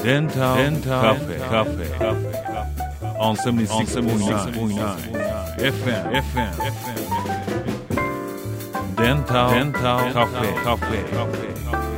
デンタルカフェ on 76.9 FM デンタルカフェ。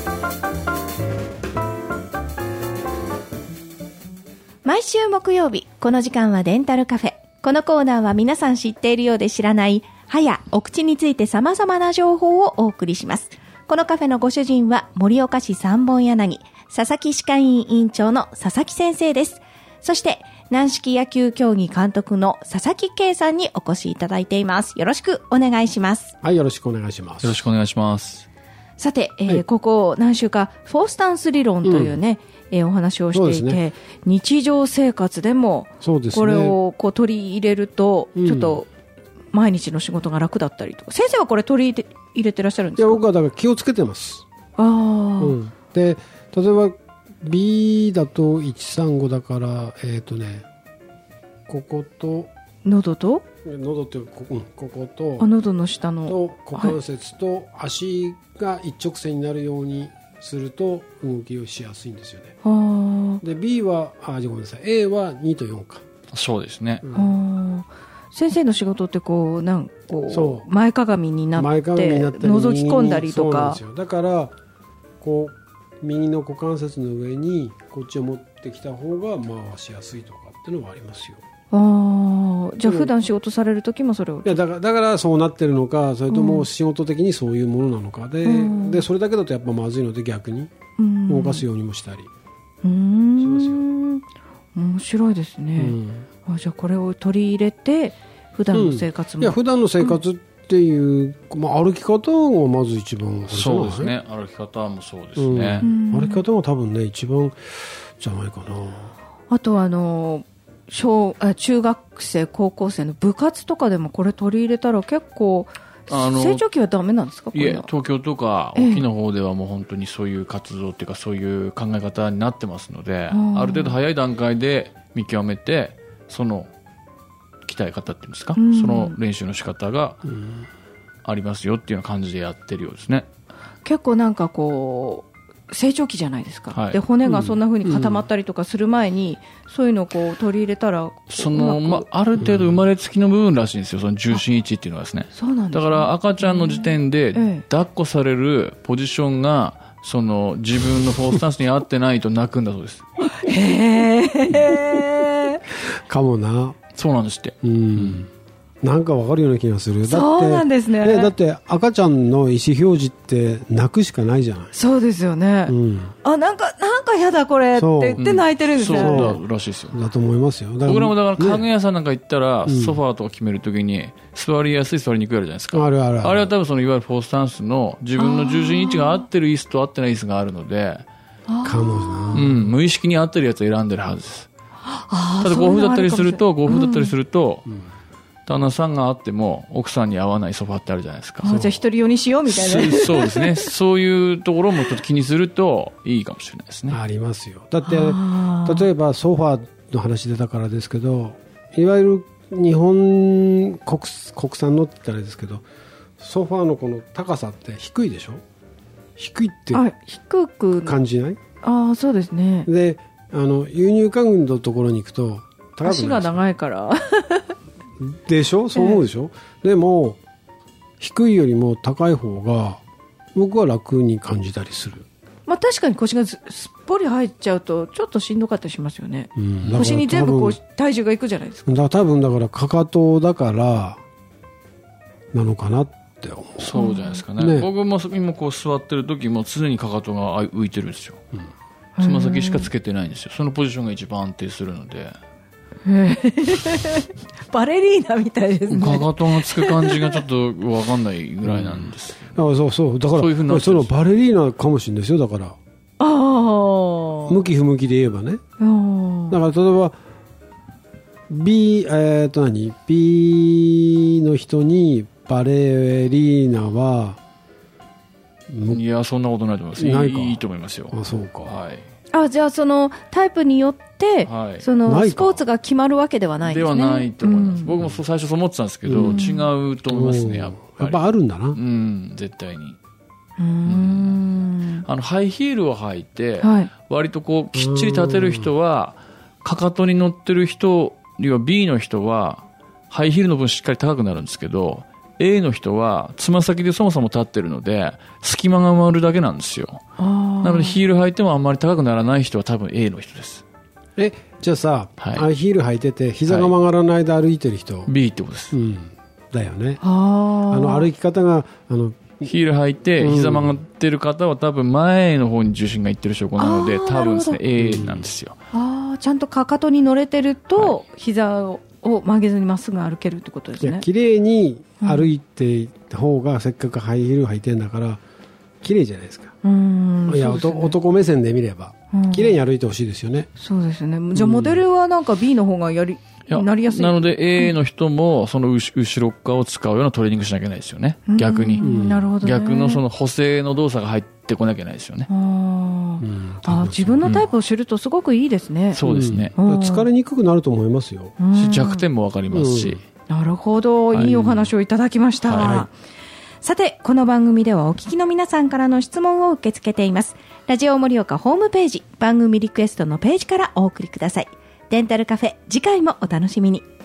毎週木曜日、この時間はデンタルカフェ。このコーナーは皆さん知っているようで知らない歯やお口について様々な情報をお送りします。このカフェのご主人は盛岡市三本柳佐々木歯科医院院長の佐々木先生です。そして軟式野球競技監督の佐々木圭さんにお越しいただいています。よろしくお願いします。 はい、よろしくお願いします。 よろしくお願いします。 さて、ここ何週かフォースタンス理論というね、お話をしていて、ね、日常生活でもこれをこう取り入れるとちょっと毎日の仕事が楽だったりとか、先生はこれ取り入れてらっしゃるんですか？ いや、僕はだから気をつけてます。で、例えば B だと135だからここと喉とってここと喉の下のと股関節と足が一直線になるようにすると動きをしやすいんですよね。で B はごめんなさい A は2と4か。 そうですね。 先生の仕事ってこう前かがみになって覗き込んだりとか。 そうなんですよ。だからこう右の股関節の上にこっちを持ってきた方が回しやすいとかっていうのはありますよ。 じゃあ普段仕事される時もそれを。 いやだからそうなってるのか、それとも仕事的にそういうものなのかでそれだけだとやっぱまずいので逆に動かすようにもしたりしますよ。 面白いですね。じゃあこれを取り入れて普段の生活も、 いや普段の生活っていう、歩き方がまず一番。 そうですね、歩き方もそうですね、 歩き方が多分ね一番じゃないかな。 あと中学生高校生の部活とかでもこれ取り入れたら結構成長期はダメなんですか？これは東京とか沖の方ではもう本当にそういう活動っていうかそういう考え方になってますので、ある程度早い段階で見極めてその鍛え方っていうんですか、その練習の仕方がありますよっていうような感じでやってるようですね。 結構なんかこう成長期じゃないですか、で骨がそんな風に固まったりとかする前に、そういうのをこう取り入れたらある程度生まれつきの部分らしいんですよ、その重心位置っていうのはですね。 そうなんですね。 だから赤ちゃんの時点で抱っこされるポジションがその自分のフォースタンスに合ってないと泣くんだそうです。 へーかもな。 そうなんですって。 なんかわかるような気がする。だってそうなんですね。 だって赤ちゃんの意思表示って泣くしかないじゃない。 そうですよね。なんかやだこれって言って泣いてるんですよ。 そうだらしいですよ。 だと思いますよ。 僕らもだから家具屋さんなんか行ったら、ソファーとか決めるときに座りやすい座りにくいあるじゃないですか。あれは多分そのいわゆるフォースタンスの自分の重心位置が合ってる椅子と合ってない椅子があるので、 かもな。 無意識に合ってるやつを選んでるはずです。ただ5分だったりすると旦那さんがあっても奥さんに合わないソファってあるじゃないですか。 じゃあ一人用にしようみたいな。 そうですね。そういうところもちょっと気にするといいかもしれないですね。 ありますよ。だって例えばソファの話出たからですけど、いわゆる日本 国産のって言ったらあれですけど、ソファのこの高さって低いでしょ。低いって低く感じない？ そうですね。 で輸入家具のところに行くと高くないですか？ 足が長いからでしょ。そう思うでしょ。でも低いよりも高い方が僕は楽に感じたりする。 確かに腰がすっぽり入っちゃうとちょっとしんどかったりしますよね。腰に全部こう体重がいくじゃないですか。 多分だからかかとだからなのかなって思う。 そうじゃないですかね。僕も今こう座ってる時も常にかかとが浮いてるんですよ。つま先しかつけてないんですよ。そのポジションが一番安定するので。 バレリーナみたいですね。 かかとがつく感じがちょっと分かんないぐらいなんです。 そうだからそういうふうになってそのバレリーナかもしれないですよ。だから向き不向きで言えばね。だから例えば B の人にバレリーナはいやそんなことないと思います。いいと思いますよ。 そうか。 じゃあそのタイプによって、そのスポーツが決まるわけではないですね。 ではないと思います。僕も最初そう思ってたんですけど、違うと思いますね。やっぱあるんだな。 絶対に。 ハイヒールを履いて、 はい、 割とこうきっちり立てる人は、かかとに乗ってる人、要は B の人はハイヒールの分しっかり高くなるんですけど、A の人はつま先でそもそも立ってるので隙間が埋まるだけなんですよ。なのでヒール履いてもあんまり高くならない人は多分 A の人です。 じゃあさ、 はい、 ヒール履いてて膝が曲がらないで歩いてる人、 B ってことです、 だよね。 歩き方がヒール履いて膝曲がってる方は多分前の方に重心がいってる証拠なので、多分ですね A なんですよ。 ちゃんとかかとに乗れてると、膝を曲げずにまっすぐ歩けるってことですね。 綺麗に歩いていった方が、せっかくハイヒール履いてんだから綺麗じゃないですか。いや、男目線で見れば綺麗に歩いてほしいですよね。 そうですね。じゃあモデルはなんか B の方がなりやすい。 なので A の人もその後ろ側を使うようなトレーニングしなきゃいけないですよね。逆に。 なるほどね。 逆のその補正の動作が入ってこなきゃいけないですよね。 自分のタイプを知るとすごくいいですね。 そうですね。 疲れにくくなると思いますよ。 弱点もわかりますし。 なるほど。いいお話をいただきました。さて、この番組ではお聞きの皆さんからの質問を受け付けています。ラジオ盛岡ホームページ、番組リクエストのページからお送りください。デンタルカフェ、次回もお楽しみに。